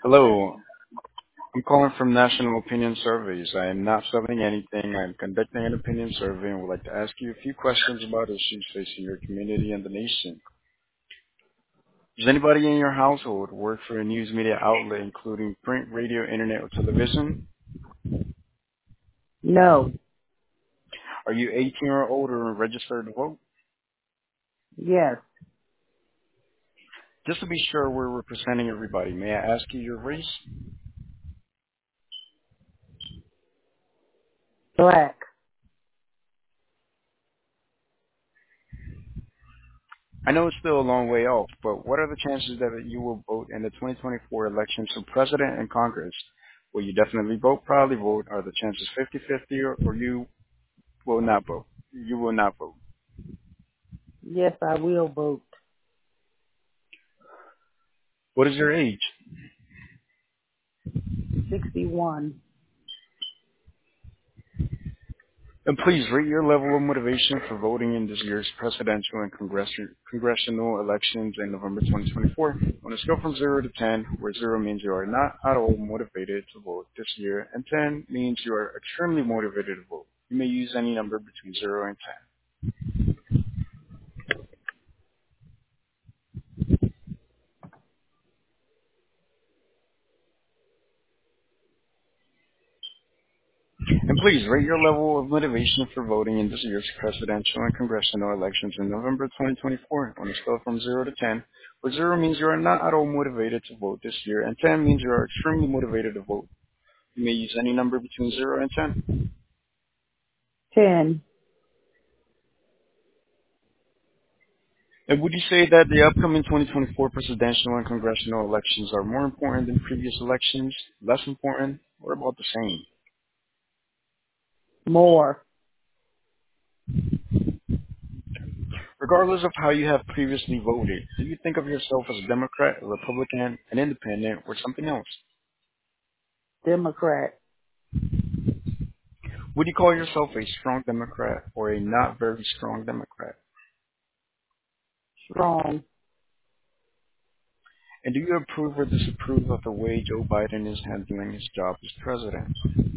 Hello, I'm calling from National Opinion Surveys. I am not selling anything. I am conducting an opinion survey and would like to ask you a few questions about issues facing your community and the nation. Does anybody in your household work for a news media outlet, including print, radio, internet, or television? No. Are you 18 or older and registered to vote? Yes. Just to be sure we're representing everybody, may I ask you your race? Black. I know it's still a long way off, but what are the chances that you will vote in the 2024 elections for president and Congress? Will you definitely vote, probably vote? Are the chances 50-50 or you will not vote? You will not vote. Yes, I will vote. What is your age? 61. And please rate your level of motivation for voting in this year's presidential and congressional elections in November 2024. On a scale from 0 to 10, where 0 means you are not at all motivated to vote this year, and 10 means you are extremely motivated to vote. You may use any number between 0 and 10. And please rate your level of motivation for voting in this year's presidential and congressional elections in November 2024 on a scale from 0 to 10, where 0 means you are not at all motivated to vote this year, and 10 means you are extremely motivated to vote. You may use any number between 0 and 10. 10. And would you say that the upcoming 2024 presidential and congressional elections are more important than previous elections, less important, or about the same? More. Regardless of how you have previously voted, do you think of yourself as a Democrat, a Republican, an independent, or something else? Democrat. Would you call yourself a strong Democrat or a not very strong Democrat? Strong. And do you approve or disapprove of the way Joe Biden is handling his job as president?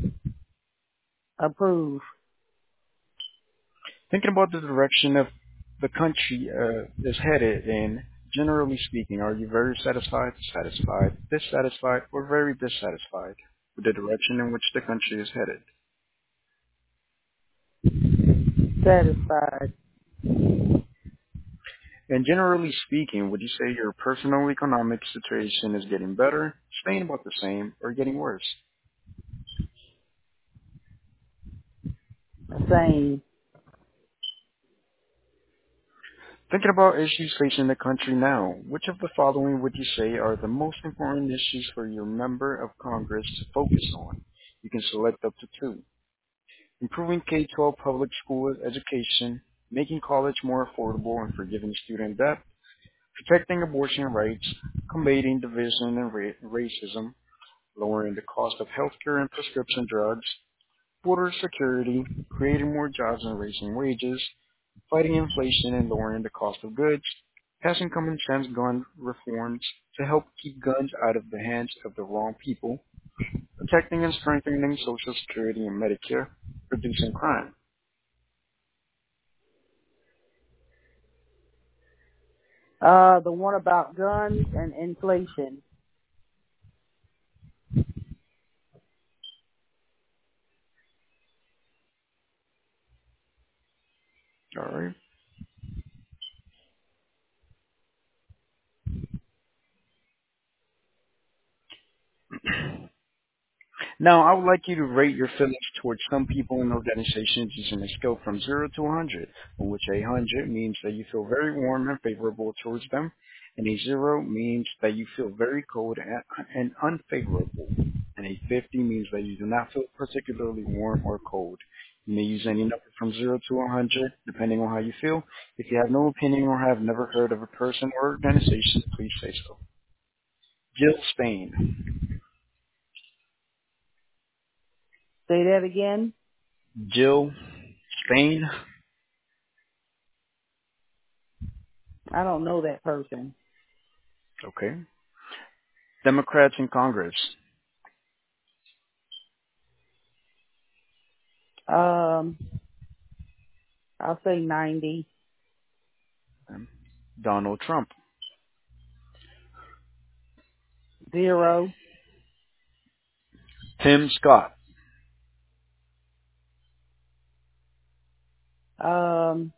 Approve. Thinking about the direction of the country is headed in, generally speaking, are you very satisfied, satisfied, dissatisfied, or very dissatisfied with the direction in which the country is headed? Satisfied. And generally speaking, would you say your personal economic situation is getting better, staying about the same, or getting worse? Same. Thinking about issues facing the country now, which of the following would you say are the most important issues for your member of Congress to focus on? You can select up to two. Improving K-12 public school education, making college more affordable and forgiving student debt, protecting abortion rights, combating division and racism, lowering the cost of healthcare and prescription drugs, border security, creating more jobs and raising wages, fighting inflation and lowering the cost of goods, passing common sense gun reforms to help keep guns out of the hands of the wrong people, protecting and strengthening Social Security and Medicare, reducing crime. The one about guns and inflation. All right. Now, I would like you to rate your feelings towards some people and organizations using a scale from 0 to 100, in which 100 means that you feel very warm and favorable towards them, and a 0 means that you feel very cold and unfavorable, and a 50 means that you do not feel particularly warm or cold. You may use any number from 0 to 100, depending on how you feel. If you have no opinion or have never heard of a person or organization, please say so. Jill Spain. Say that again. Jill Spain. I don't know that person. Okay. Democrats in Congress. Um, I'll say 90. Donald Trump. 0. Tim Scott. Um,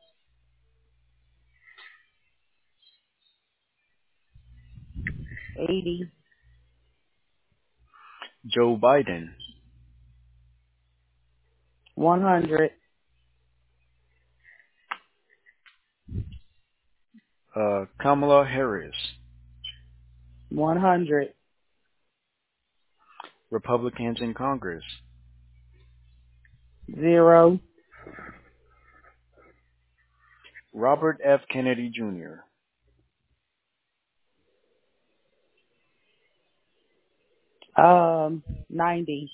80. Joe Biden. 100. Kamala Harris. 100. Republicans in Congress. 0. Robert F. Kennedy Jr. 90.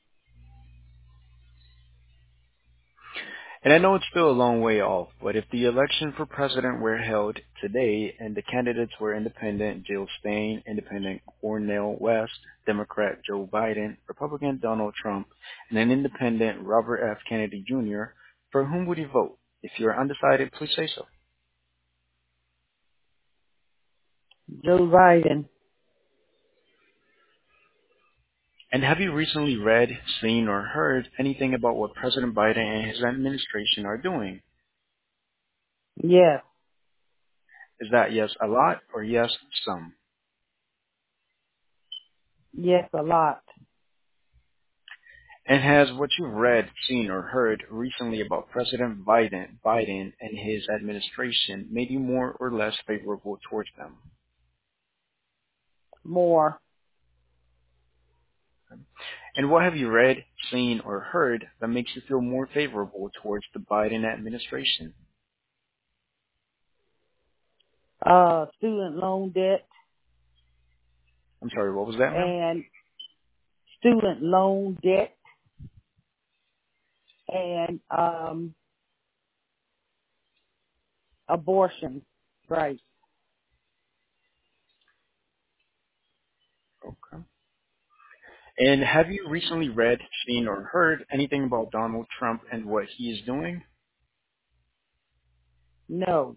And I know it's still a long way off, but if the election for president were held today and the candidates were independent Jill Stein, independent Cornel West, Democrat Joe Biden, Republican Donald Trump, and an independent Robert F. Kennedy Jr., for whom would you vote? If you're undecided, please say so. Joe Biden. And have you recently read, seen, or heard anything about what President Biden and his administration are doing? Yes. Is that yes a lot or yes some? Yes, a lot. And has what you've read, seen, or heard recently about President Biden and his administration made you more or less favorable towards them? More. And what have you read, seen, or heard that makes you feel more favorable towards the Biden administration? Student loan debt I'm sorry, what was that, ma'am? and student loan debt and abortion. Right. Okay. And have you recently read, seen, or heard anything about Donald Trump and what he is doing? No.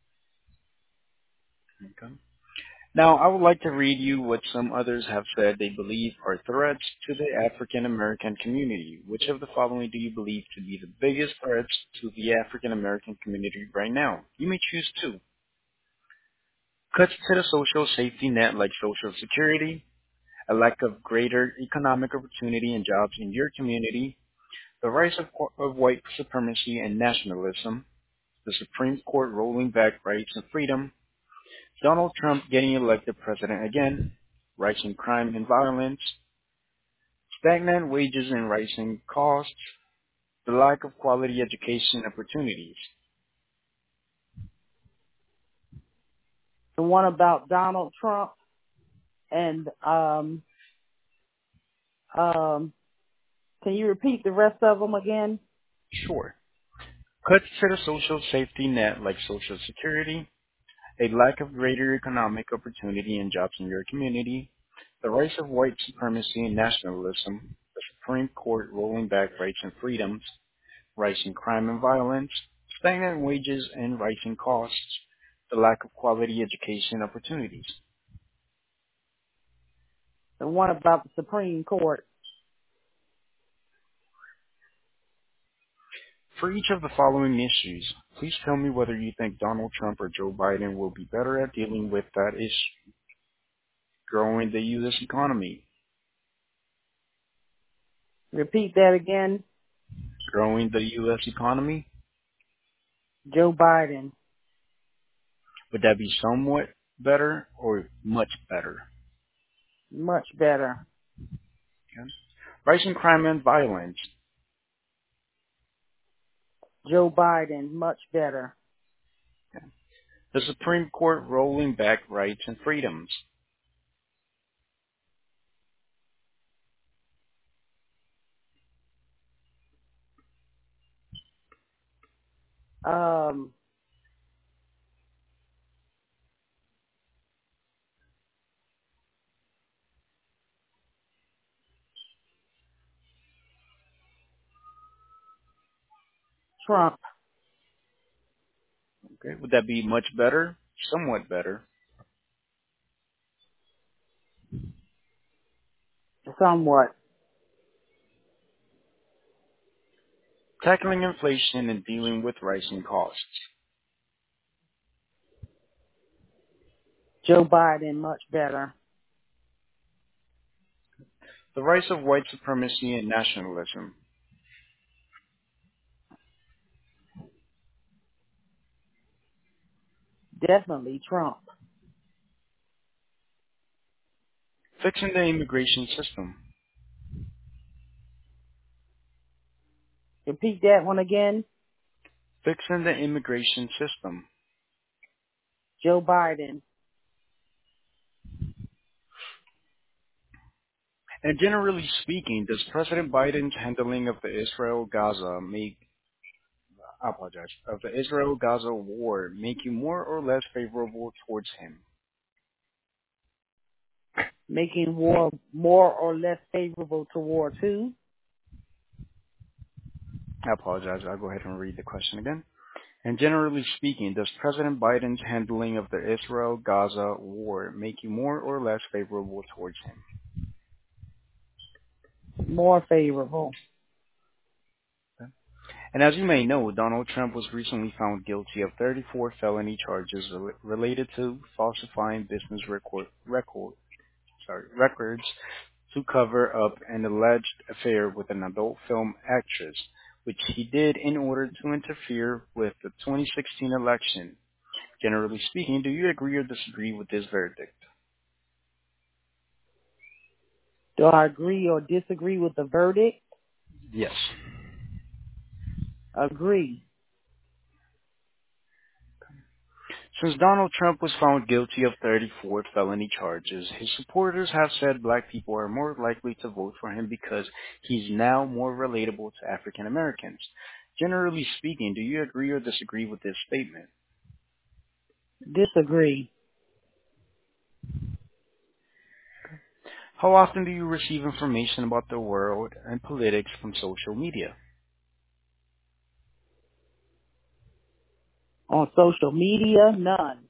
Okay. Now, I would like to read you what some others have said they believe are threats to the African American community. Which of the following do you believe to be the biggest threats to the African American community right now? You may choose two. Cuts to the social safety net like Social Security, a lack of greater economic opportunity and jobs in your community, the rise of white supremacy and nationalism, the Supreme Court rolling back rights and freedom, Donald Trump getting elected president again, rising crime and violence, stagnant wages and rising costs, the lack of quality education opportunities. The one about Donald Trump and can you repeat the rest of them again? Sure. Cuts to the social safety net like Social Security, a lack of greater economic opportunity and jobs in your community, the rise of white supremacy and nationalism, the Supreme Court rolling back rights and freedoms, rising crime and violence, stagnant wages and rising costs, the lack of quality education opportunities. The one about the Supreme Court. For each of the following issues, please tell me whether you think Donald Trump or Joe Biden will be better at dealing with that issue. Growing the U.S. economy. Repeat that again. Growing the U.S. economy. Joe Biden. Would that be somewhat better or much better? Much better. Okay. Rising crime and violence. Joe Biden. Much better. Okay. The Supreme Court rolling back rights and freedoms. Um, Trump. Okay. Would that be much better? Somewhat better. Somewhat. Tackling inflation and dealing with rising costs. Joe Biden, much better. The rise of white supremacy and nationalism. Definitely Trump. Fixing the immigration system. Repeat that one again. Fixing the immigration system. Joe Biden. And generally speaking, does President Biden's handling of the Israel-Gaza war make you more or less favorable towards him? Making war more or less favorable towards who? I apologize. I'll go ahead and read the question again. And generally speaking, does President Biden's handling of the Israel-Gaza war make you more or less favorable towards him? More favorable. And as you may know, Donald Trump was recently found guilty of 34 felony charges related to falsifying business records to cover up an alleged affair with an adult film actress, which he did in order to interfere with the 2016 election. Generally speaking, do you agree or disagree with this verdict? Do I agree or disagree with the verdict? Yes. Agree. Since Donald Trump was found guilty of 34 felony charges, his supporters have said black people are more likely to vote for him because he's now more relatable to African Americans. Generally speaking, do you agree or disagree with this statement? Disagree. How often do you receive information about the world and politics from social media? On social media, none.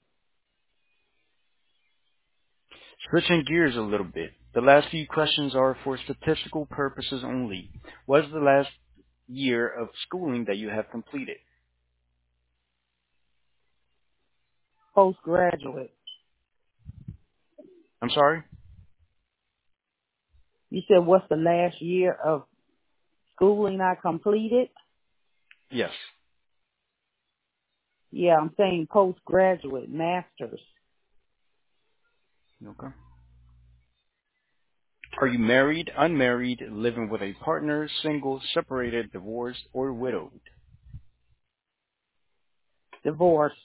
Switching gears a little bit, the last few questions are for statistical purposes only. What is the last year of schooling that you have completed? Postgraduate. I'm sorry? You said what's the last year of schooling I completed? Yes. Yeah, I'm saying postgraduate, master's. Okay. Are you married, unmarried, living with a partner, single, separated, divorced, or widowed? Divorced.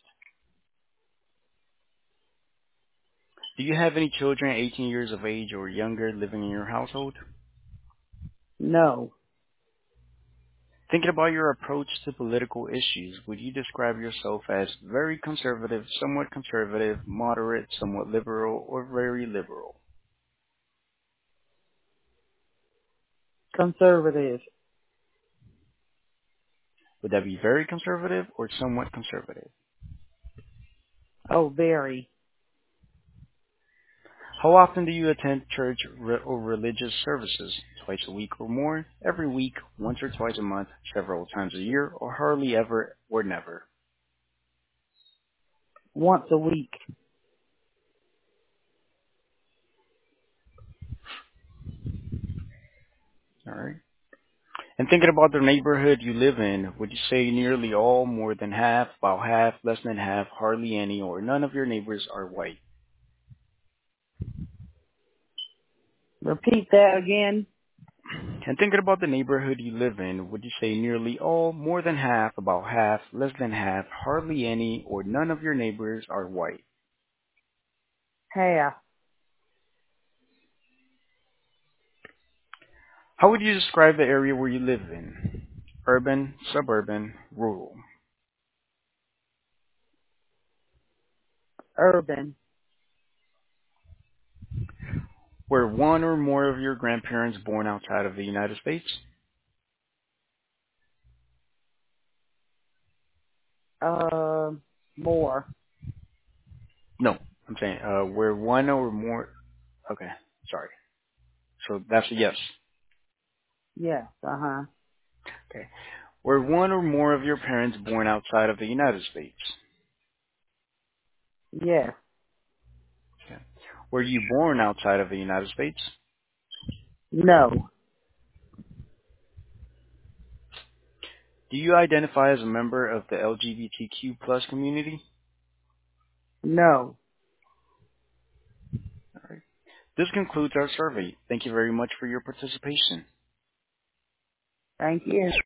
Do you have any children 18 years of age or younger living in your household? No. Thinking about your approach to political issues, would you describe yourself as very conservative, moderate, somewhat liberal, or very liberal? Conservative. Would that be very conservative or somewhat conservative? Oh, very. How often do you attend church or religious services? Twice a week or more? Every week? Once or twice a month? Several times a year? Or hardly ever or never? Once a week. All right. And thinking about the neighborhood you live in, would you say nearly all, more than half, about half, less than half, hardly any, or none of your neighbors are white? Repeat that again. And thinking about the neighborhood you live in, would you say nearly all, more than half, about half, less than half, hardly any, or none of your neighbors are white? Half. How would you describe the area where you live in? Urban, suburban, rural? Urban. Were one or more of your grandparents born outside of the United States? Uh, more. No, I'm saying where one or more. Okay, sorry. So that's a yes. Yes. Uh-huh. Okay. Were one or more of your parents born outside of the United States? Yes. Okay. Were you born outside of the United States? No. Do you identify as a member of the LGBTQ plus community? No. All right. This concludes our survey. Thank you very much for your participation. Thank you.